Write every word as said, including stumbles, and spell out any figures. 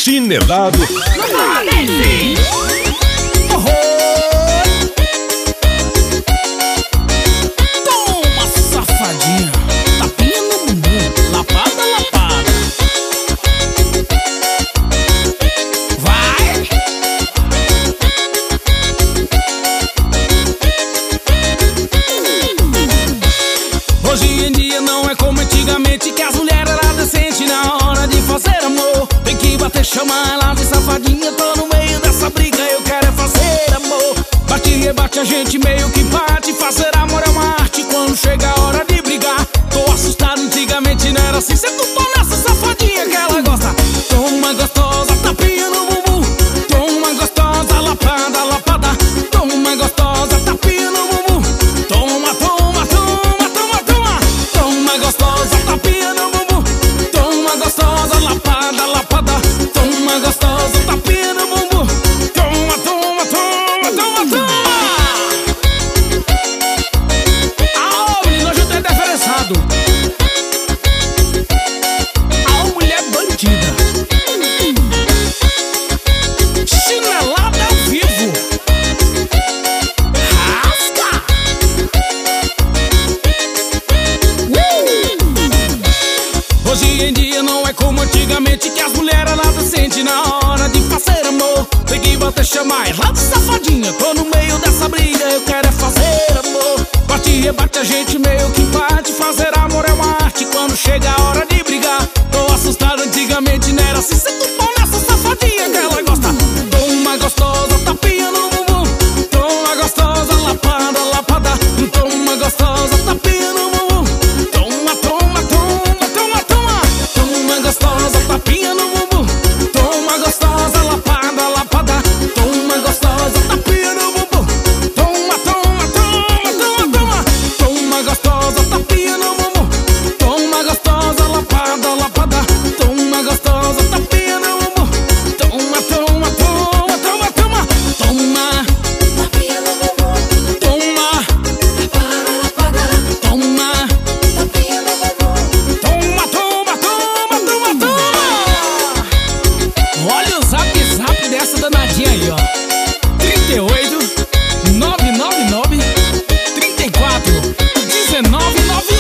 Chinelado. Toma, safadinha. Tapinha no bumbum. Lapada, lapada. Vai. Hoje em dia não é como antigamente, que as mulheres eram decentes na hora de fazer amor. Tem que bater, chamar ela de safadinha. Tô no meio dessa briga, eu quero é fazer amor. Bate e rebate, a gente meio que bate. Fazer amor é uma arte quando chega a hora de brigar. Tô assustado, antigamente não era assim. Cê tupou nessa safadinha que ela gosta. Toma gostosa, tapinha no bumbum. Toma gostosa, lapada, lapada. Toma gostosa, tapinha no bumbum. Toma, toma, toma, toma, toma. Toma gostosa, tapinha no bumbum. Toma gostosa, lapada, lapada. Toma gostosa, tapinha no bumbum. Toma, toma, toma, toma, toma. Ah, menino, hoje eu tô diferenciado. Ah, mulher bandida. Chinelada ao vivo. Rasca. Uh! Hoje em dia não é como antigamente, que as mulheres eram decentes na hora de fazer amor. Tem que bater, chamar ela de safadinha. Tô no meio dessa briga, eu quero é fazer amor. Bate e rebate, a gente meio que bate. Fazer amor é uma arte quando chega a hora de brigar. Tô assustado, antigamente não era assim. Cê tupou nessa safadinha que ela gosta. Toma gostosa, tapinha no bumbum. Toma gostosa, lapada, lapada. Toma gostosa, tapinha no bumbum. Toma, toma, toma, toma, toma. Toma gostosa, tapinha no bumbum. Toma gostosa, lapada, lapada. Toma gostosa, tapinha no bumbum. Toma, toma, toma, toma, toma. Toma gostosa, tapinha no bumbum. Toma gostosa, lapada, lapada. Toma gostosa, tapinha no bumbum. Toma, toma, toma, toma, toma. Toma, Tapinha no bumbum, toma, lapada, lapada. toma. Tapinha no bumbum, Toma, toma, toma, toma, toma. Olha o zap zap dessa danadinha aí, ó. trinta e oito, nove nove nove, trinta e quatro, dezenove, nove